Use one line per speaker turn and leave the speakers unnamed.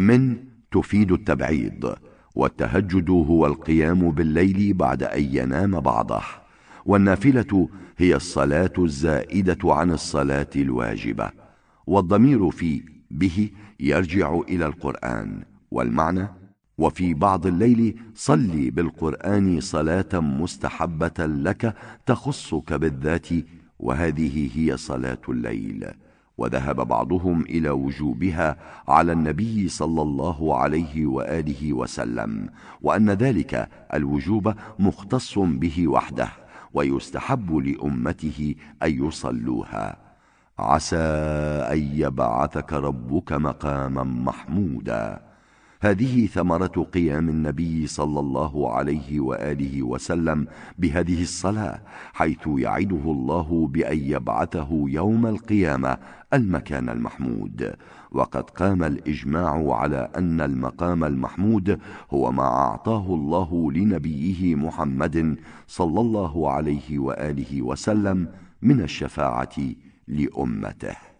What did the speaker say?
من تفيد التبعيض، والتهجد هو القيام بالليل بعد أن ينام بعضه، والنافلة هي الصلاة الزائدة عن الصلاة الواجبة. والضمير في به يرجع إلى القرآن، والمعنى: وفي بعض الليل صلي بالقرآن صلاة مستحبة لك تخصك بالذات، وهذه هي صلاة الليل. وذهب بعضهم إلى وجوبها على النبي صلى الله عليه وآله وسلم، وأن ذلك الوجوب مختص به وحده، ويستحب لأمته أن يصلوها. عسى أن يبعثك ربك مقاما محمودا. هذه ثمرة قيام النبي صلى الله عليه وآله وسلم بهذه الصلاة، حيث يعده الله بأن يبعثه يوم القيامة المكان المحمود. وقد قام الإجماع على أن المقام المحمود هو ما أعطاه الله لنبيه محمد صلى الله عليه وآله وسلم من الشفاعة لأمته.